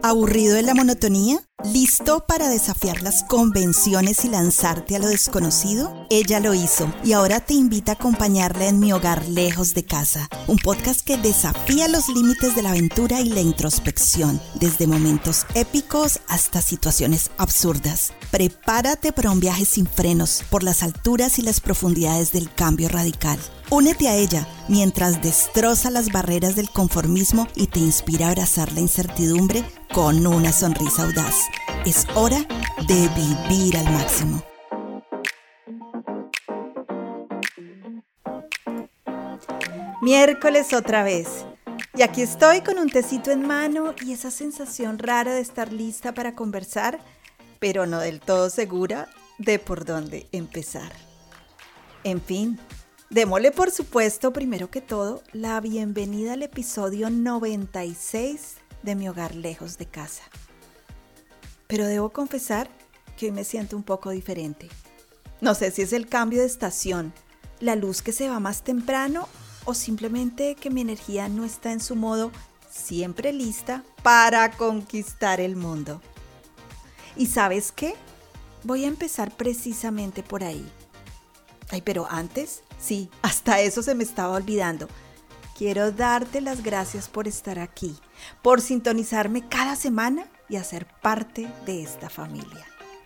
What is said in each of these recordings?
¿Aburrido de la monotonía? ¿Listo para desafiar las convenciones y lanzarte a lo desconocido? Ella lo hizo y ahora te invita a acompañarla en Mi Hogar Lejos de Casa, un podcast que desafía los límites de la aventura y la introspección, desde momentos épicos hasta situaciones absurdas. Prepárate para un viaje sin frenos por las alturas y las profundidades del cambio radical. Únete a ella mientras destroza las barreras del conformismo y te inspira a abrazar la incertidumbre con una sonrisa audaz. Es hora de vivir al máximo. Miércoles otra vez. Y aquí estoy con un tecito en mano y esa sensación rara de estar lista para conversar, pero no del todo segura de por dónde empezar. En fin, démosle por supuesto, primero que todo, la bienvenida al episodio 96 de Mi Hogar Lejos de Casa. Pero debo confesar que hoy me siento un poco diferente. No sé si es el cambio de estación, la luz que se va más temprano o simplemente que mi energía no está en su modo siempre lista para conquistar el mundo. ¿Y sabes qué? Voy a empezar precisamente por ahí. Ay, pero antes, sí, hasta eso se me estaba olvidando. Quiero darte las gracias por estar aquí, por sintonizarme cada semana y hacer parte de esta familia.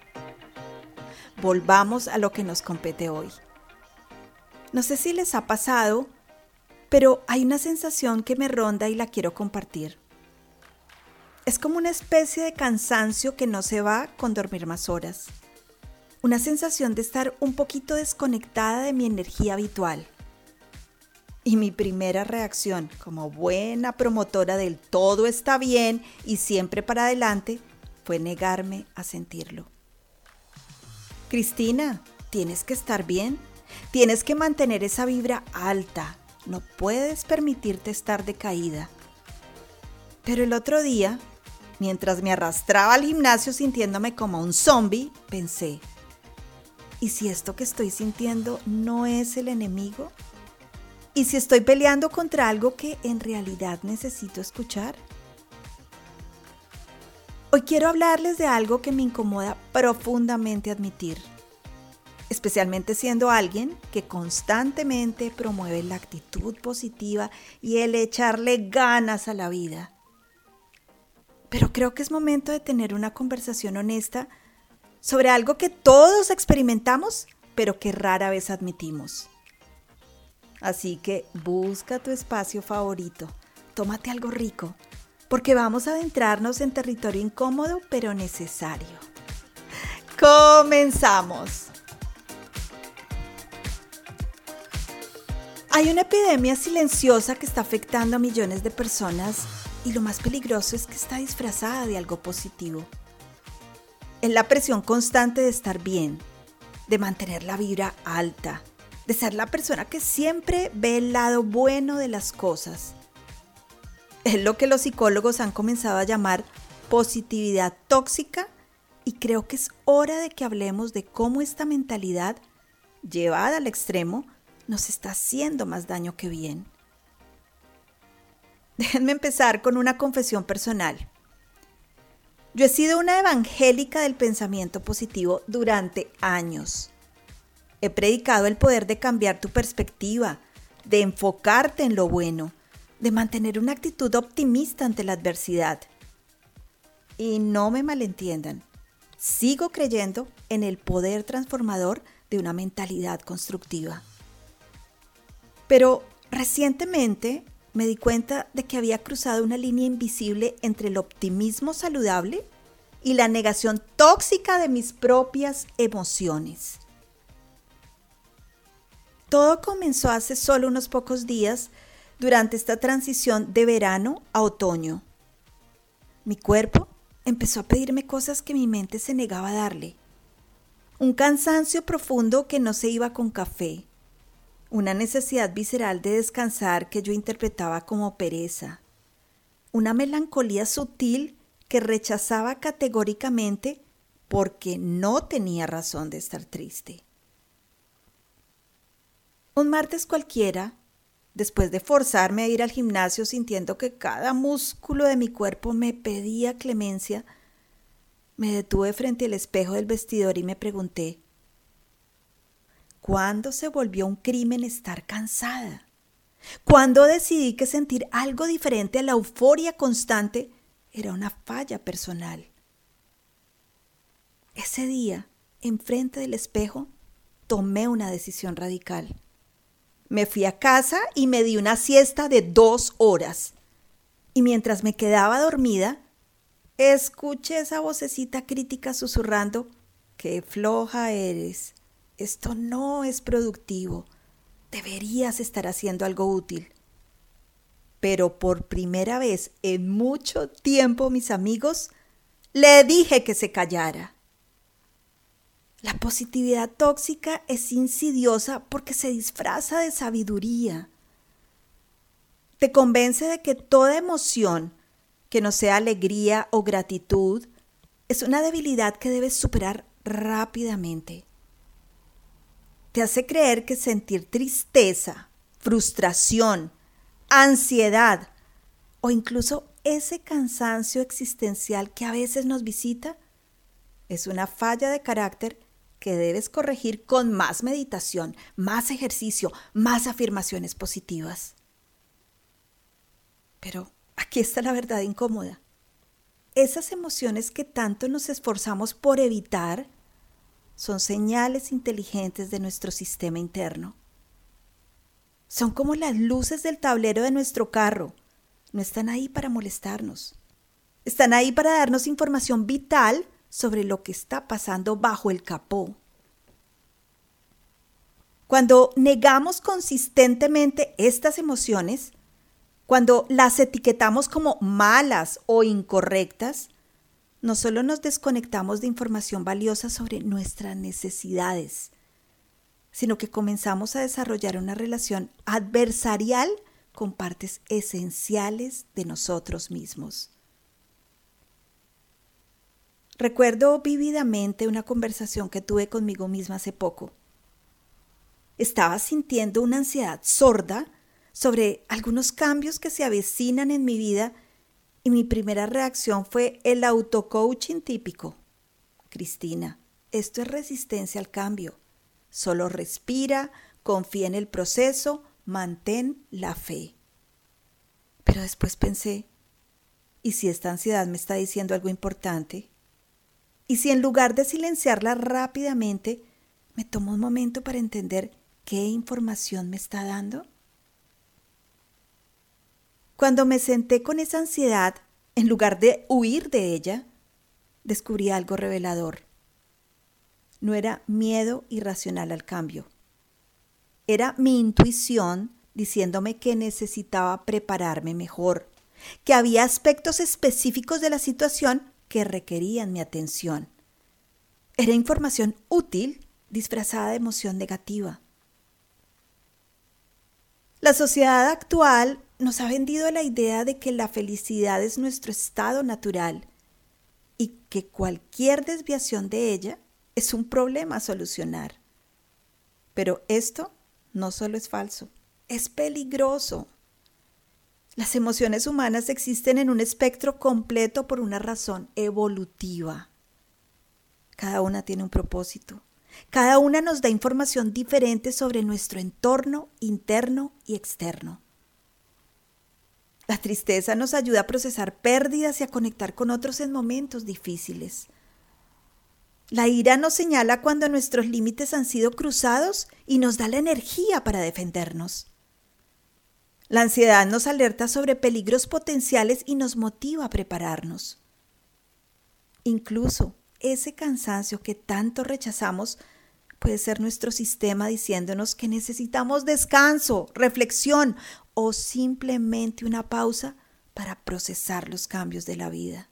Volvamos a lo que nos compete hoy. No sé si les ha pasado, pero hay una sensación que me ronda y la quiero compartir. Es como una especie de cansancio que no se va con dormir más horas. Una sensación de estar un poquito desconectada de mi energía habitual. Y mi primera reacción, como buena promotora del todo está bien y siempre para adelante, fue negarme a sentirlo. Cristina, tienes que estar bien, tienes que mantener esa vibra alta, no puedes permitirte estar decaída. Pero el otro día, mientras me arrastraba al gimnasio sintiéndome como un zombie, pensé, ¿y si esto que estoy sintiendo no es el enemigo? ¿Y si estoy peleando contra algo que en realidad necesito escuchar? Hoy quiero hablarles de algo que me incomoda profundamente admitir, especialmente siendo alguien que constantemente promueve la actitud positiva y el echarle ganas a la vida. Pero creo que es momento de tener una conversación honesta sobre algo que todos experimentamos, pero que rara vez admitimos. Así que busca tu espacio favorito, tómate algo rico, porque vamos a adentrarnos en territorio incómodo pero necesario. ¡Comenzamos! Hay una epidemia silenciosa que está afectando a millones de personas y lo más peligroso es que está disfrazada de algo positivo. Es la presión constante de estar bien, de mantener la vibra alta, de ser la persona que siempre ve el lado bueno de las cosas. Es lo que los psicólogos han comenzado a llamar positividad tóxica y creo que es hora de que hablemos de cómo esta mentalidad, llevada al extremo, nos está haciendo más daño que bien. Déjenme empezar con una confesión personal. Yo he sido una evangélica del pensamiento positivo durante años. He predicado el poder de cambiar tu perspectiva, de enfocarte en lo bueno, de mantener una actitud optimista ante la adversidad. Y no me malentiendan, sigo creyendo en el poder transformador de una mentalidad constructiva. Pero recientemente me di cuenta de que había cruzado una línea invisible entre el optimismo saludable y la negación tóxica de mis propias emociones. Todo comenzó hace solo unos pocos días durante esta transición de verano a otoño. Mi cuerpo empezó a pedirme cosas que mi mente se negaba a darle. Un cansancio profundo que no se iba con café. Una necesidad visceral de descansar que yo interpretaba como pereza. Una melancolía sutil que rechazaba categóricamente porque no tenía razón de estar triste. Un martes cualquiera, Después de forzarme a ir al gimnasio sintiendo que cada músculo de mi cuerpo me pedía clemencia, me detuve frente al espejo del vestidor y me pregunté, ¿cuándo se volvió un crimen estar cansada? ¿Cuándo decidí que sentir algo diferente a la euforia constante era una falla personal? Ese día, enfrente del espejo, tomé una decisión radical. Me fui a casa y me di una siesta de 2 horas. Y mientras me quedaba dormida, escuché esa vocecita crítica susurrando, ¡qué floja eres! Esto no es productivo. Deberías estar haciendo algo útil. Pero por primera vez en mucho tiempo, mis amigos, le dije que se callara. La positividad tóxica es insidiosa porque se disfraza de sabiduría. Te convence de que toda emoción, que no sea alegría o gratitud, es una debilidad que debes superar rápidamente. Te hace creer que sentir tristeza, frustración, ansiedad o incluso ese cansancio existencial que a veces nos visita es una falla de carácter que debes corregir con más meditación, más ejercicio, más afirmaciones positivas. Pero aquí está la verdad incómoda. Esas emociones que tanto nos esforzamos por evitar son señales inteligentes de nuestro sistema interno. Son como las luces del tablero de nuestro carro. No están ahí para molestarnos. Están ahí para darnos información vital sobre lo que está pasando bajo el capó. Cuando negamos consistentemente estas emociones, cuando las etiquetamos como malas o incorrectas, no solo nos desconectamos de información valiosa sobre nuestras necesidades, sino que comenzamos a desarrollar una relación adversarial con partes esenciales de nosotros mismos. Recuerdo vívidamente una conversación que tuve conmigo misma hace poco. Estaba sintiendo una ansiedad sorda sobre algunos cambios que se avecinan en mi vida y mi primera reacción fue el autocoaching típico. Cristina, esto es resistencia al cambio. Solo respira, confía en el proceso, mantén la fe. Pero después pensé, ¿y si esta ansiedad me está diciendo algo importante? ¿Y si en lugar de silenciarla rápidamente, me tomo un momento para entender qué información me está dando? Cuando me senté con esa ansiedad, en lugar de huir de ella, descubrí algo revelador. No era miedo irracional al cambio. Era mi intuición diciéndome que necesitaba prepararme mejor, que había aspectos específicos de la situación que requerían mi atención. Era información útil disfrazada de emoción negativa. La sociedad actual nos ha vendido la idea de que la felicidad es nuestro estado natural y que cualquier desviación de ella es un problema a solucionar. Pero esto no solo es falso, es peligroso. Las emociones humanas existen en un espectro completo por una razón evolutiva. Cada una tiene un propósito. Cada una nos da información diferente sobre nuestro entorno interno y externo. La tristeza nos ayuda a procesar pérdidas y a conectar con otros en momentos difíciles. La ira nos señala cuando nuestros límites han sido cruzados y nos da la energía para defendernos. La ansiedad nos alerta sobre peligros potenciales y nos motiva a prepararnos. Incluso ese cansancio que tanto rechazamos puede ser nuestro sistema diciéndonos que necesitamos descanso, reflexión o simplemente una pausa para procesar los cambios de la vida.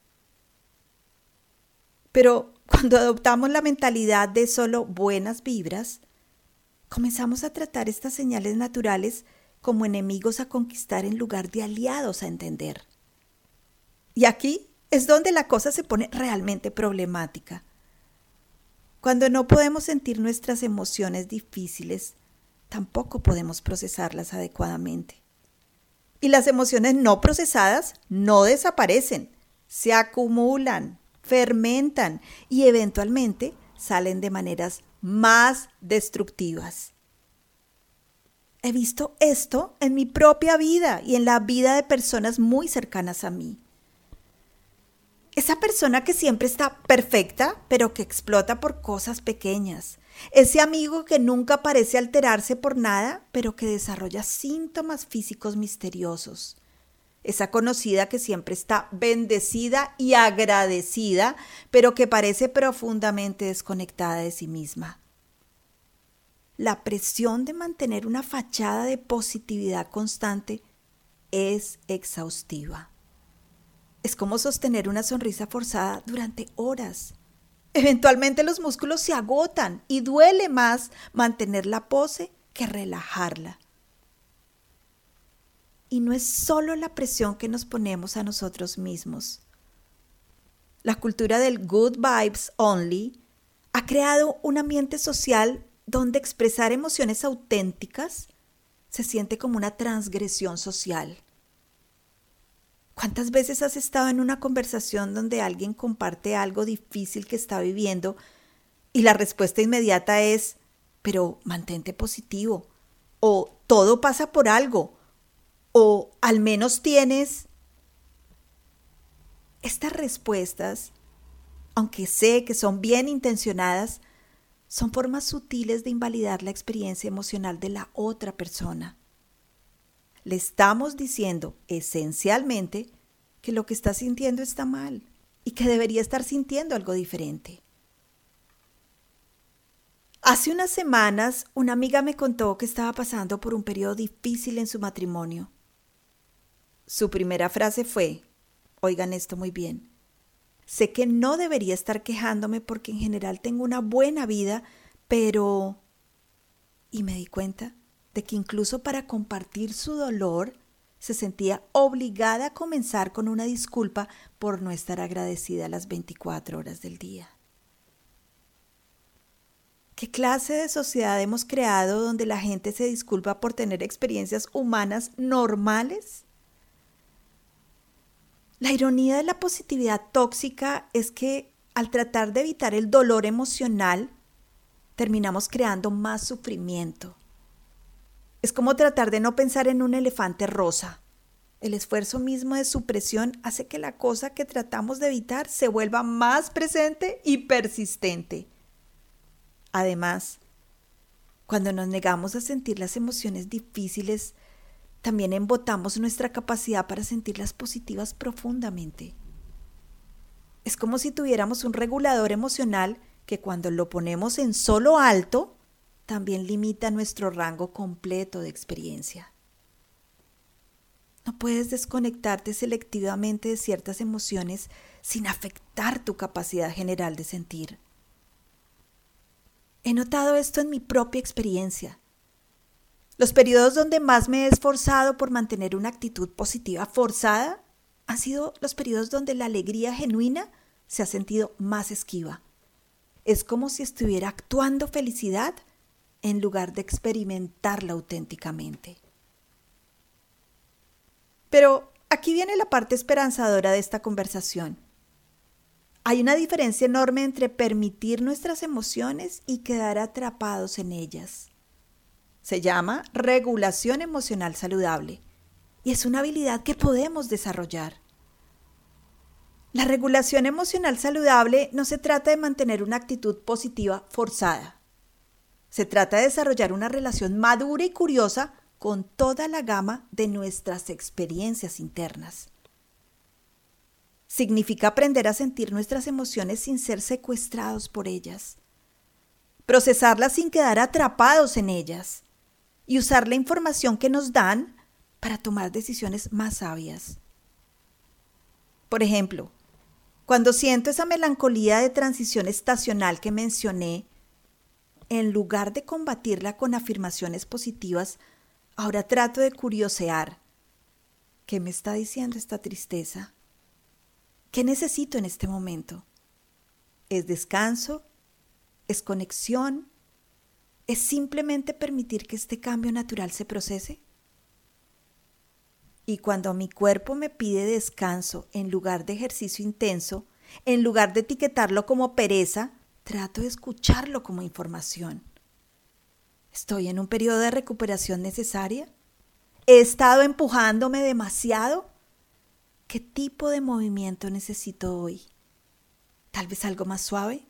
Pero cuando adoptamos la mentalidad de solo buenas vibras, comenzamos a tratar estas señales naturales como enemigos a conquistar en lugar de aliados a entender. Y aquí es donde la cosa se pone realmente problemática. Cuando no podemos sentir nuestras emociones difíciles, tampoco podemos procesarlas adecuadamente. Y las emociones no procesadas no desaparecen, se acumulan, fermentan y eventualmente salen de maneras más destructivas. He visto esto en mi propia vida y en la vida de personas muy cercanas a mí. Esa persona que siempre está perfecta, pero que explota por cosas pequeñas. Ese amigo que nunca parece alterarse por nada, pero que desarrolla síntomas físicos misteriosos. Esa conocida que siempre está bendecida y agradecida, pero que parece profundamente desconectada de sí misma. La presión de mantener una fachada de positividad constante es exhaustiva. Es como sostener una sonrisa forzada durante horas. Eventualmente los músculos se agotan y duele más mantener la pose que relajarla. Y no es solo la presión que nos ponemos a nosotros mismos. La cultura del good vibes only ha creado un ambiente social donde expresar emociones auténticas se siente como una transgresión social. ¿Cuántas veces has estado en una conversación donde alguien comparte algo difícil que está viviendo y la respuesta inmediata es, pero mantente positivo, o todo pasa por algo, o al menos tienes? Estas respuestas, aunque sé que son bien intencionadas, son formas sutiles de invalidar la experiencia emocional de la otra persona. Le estamos diciendo esencialmente que lo que está sintiendo está mal y que debería estar sintiendo algo diferente. Hace unas semanas, una amiga me contó que estaba pasando por un periodo difícil en su matrimonio. Su primera frase fue, oigan esto muy bien, sé que no debería estar quejándome porque en general tengo una buena vida, pero... Y me di cuenta de que incluso para compartir su dolor, se sentía obligada a comenzar con una disculpa por no estar agradecida las 24 horas del día. ¿Qué clase de sociedad hemos creado donde la gente se disculpa por tener experiencias humanas normales? La ironía de la positividad tóxica es que al tratar de evitar el dolor emocional, terminamos creando más sufrimiento. Es como tratar de no pensar en un elefante rosa. El esfuerzo mismo de supresión hace que la cosa que tratamos de evitar se vuelva más presente y persistente. Además, cuando nos negamos a sentir las emociones difíciles, también embotamos nuestra capacidad para sentirlas positivas profundamente. Es como si tuviéramos un regulador emocional que cuando lo ponemos en solo alto, también limita nuestro rango completo de experiencia. No puedes desconectarte selectivamente de ciertas emociones sin afectar tu capacidad general de sentir. He notado esto en mi propia experiencia. Los periodos donde más me he esforzado por mantener una actitud positiva forzada han sido los periodos donde la alegría genuina se ha sentido más esquiva. Es como si estuviera actuando felicidad en lugar de experimentarla auténticamente. Pero aquí viene la parte esperanzadora de esta conversación. Hay una diferencia enorme entre permitir nuestras emociones y quedar atrapados en ellas. Se llama regulación emocional saludable y es una habilidad que podemos desarrollar. La regulación emocional saludable no se trata de mantener una actitud positiva forzada. Se trata de desarrollar una relación madura y curiosa con toda la gama de nuestras experiencias internas. Significa aprender a sentir nuestras emociones sin ser secuestrados por ellas, procesarlas sin quedar atrapados en ellas y usar la información que nos dan para tomar decisiones más sabias. Por ejemplo, cuando siento esa melancolía de transición estacional que mencioné, en lugar de combatirla con afirmaciones positivas, ahora trato de curiosear. ¿Qué me está diciendo esta tristeza? ¿Qué necesito en este momento? ¿Es descanso? ¿Es conexión? es simplemente permitir que este cambio natural se procese. Y cuando mi cuerpo me pide descanso en lugar de ejercicio intenso, en lugar de etiquetarlo como pereza, trato de escucharlo como información. ¿Estoy en un periodo de recuperación necesaria? ¿He estado empujándome demasiado? ¿Qué tipo de movimiento necesito hoy? ¿Tal vez algo más suave?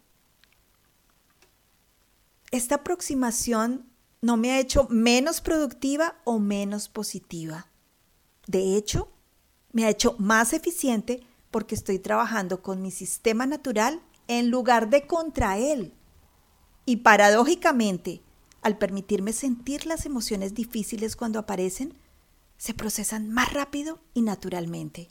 Esta aproximación no me ha hecho menos productiva o menos positiva. De hecho, me ha hecho más eficiente porque estoy trabajando con mi sistema natural en lugar de contra él. Y paradójicamente, al permitirme sentir las emociones difíciles cuando aparecen, se procesan más rápido y naturalmente.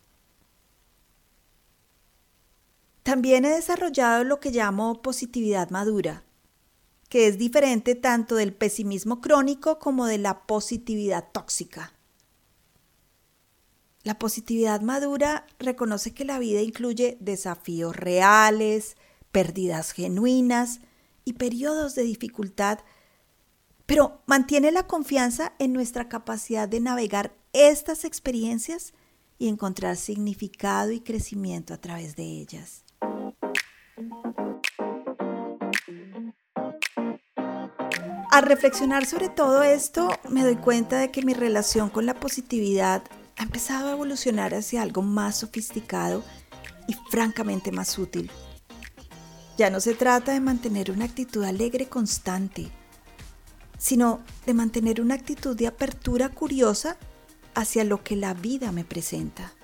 También he desarrollado lo que llamo positividad madura, que es diferente tanto del pesimismo crónico como de la positividad tóxica. La positividad madura reconoce que la vida incluye desafíos reales, pérdidas genuinas y periodos de dificultad, pero mantiene la confianza en nuestra capacidad de navegar estas experiencias y encontrar significado y crecimiento a través de ellas. Al reflexionar sobre todo esto, me doy cuenta de que mi relación con la positividad ha empezado a evolucionar hacia algo más sofisticado y francamente más útil. Ya no se trata de mantener una actitud alegre constante, sino de mantener una actitud de apertura curiosa hacia lo que la vida me presenta.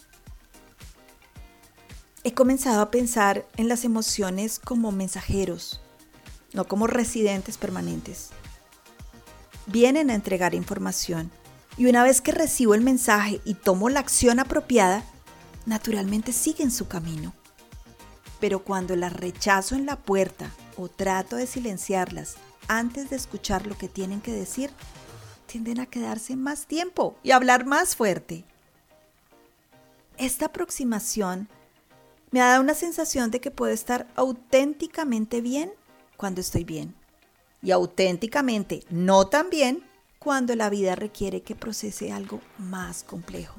He comenzado a pensar en las emociones como mensajeros, no como residentes permanentes. Vienen a entregar información y una vez que recibo el mensaje y tomo la acción apropiada, naturalmente siguen su camino. Pero cuando las rechazo en la puerta o trato de silenciarlas antes de escuchar lo que tienen que decir, tienden a quedarse más tiempo y a hablar más fuerte. Esta aproximación me ha dado una sensación de que puedo estar auténticamente bien cuando estoy bien y auténticamente no tan bien cuando la vida requiere que procese algo más complejo.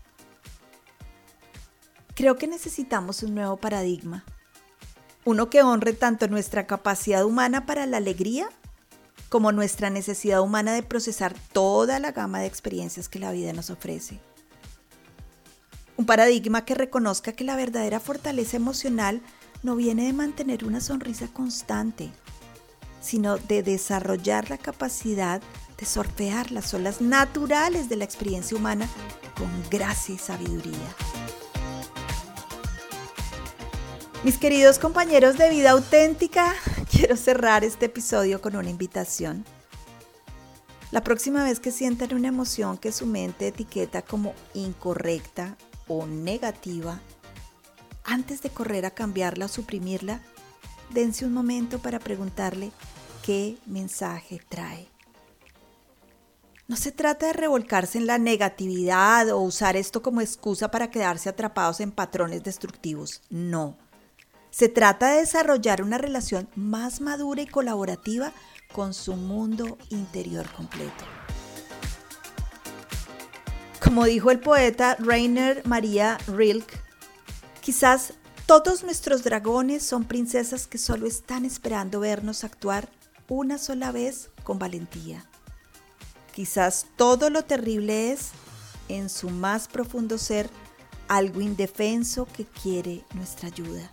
Creo que necesitamos un nuevo paradigma, uno que honre tanto nuestra capacidad humana para la alegría como nuestra necesidad humana de procesar toda la gama de experiencias que la vida nos ofrece. Un paradigma que reconozca que la verdadera fortaleza emocional no viene de mantener una sonrisa constante, sino de desarrollar la capacidad de surfear las olas naturales de la experiencia humana con gracia y sabiduría. Mis queridos compañeros de vida auténtica, quiero cerrar este episodio con una invitación. La próxima vez que sientan una emoción que su mente etiqueta como incorrecta o negativa, antes de correr a cambiarla o suprimirla, dense un momento para preguntarle qué mensaje trae. No se trata de revolcarse en la negatividad o usar esto como excusa para quedarse atrapados en patrones destructivos. No. Se trata de desarrollar una relación más madura y colaborativa con su mundo interior completo. Como dijo el poeta Rainer Maria Rilke, quizás todos nuestros dragones son princesas que solo están esperando vernos actuar una sola vez con valentía. Quizás todo lo terrible es, en su más profundo ser, algo indefenso que quiere nuestra ayuda.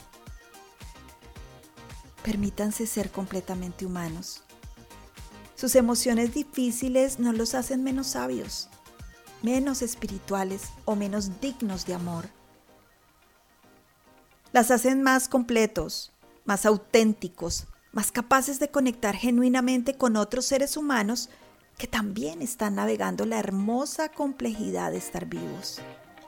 Permítanse ser completamente humanos. Sus emociones difíciles no los hacen menos sabios, menos espirituales o menos dignos de amor. Las hacen más completos, más auténticos, más capaces de conectar genuinamente con otros seres humanos que también están navegando la hermosa complejidad de estar vivos.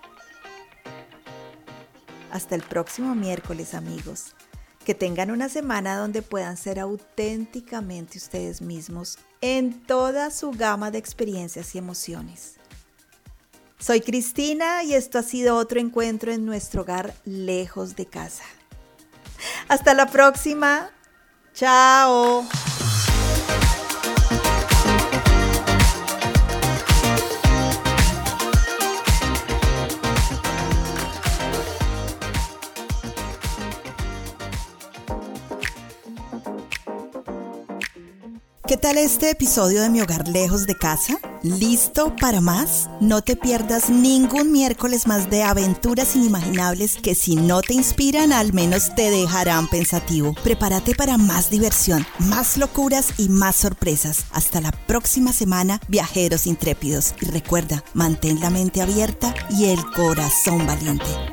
Hasta el próximo miércoles, amigos. Que tengan una semana donde puedan ser auténticamente ustedes mismos en toda su gama de experiencias y emociones. Soy Cristina y esto ha sido otro encuentro en nuestro hogar lejos de casa. Hasta la próxima. Chao. ¿Qué tal este episodio de Mi Hogar Lejos de Casa? ¿Listo para más? No te pierdas ningún miércoles más de aventuras inimaginables que si no te inspiran, al menos te dejarán pensativo. Prepárate para más diversión, más locuras y más sorpresas. Hasta la próxima semana, viajeros intrépidos. Y recuerda, mantén la mente abierta y el corazón valiente.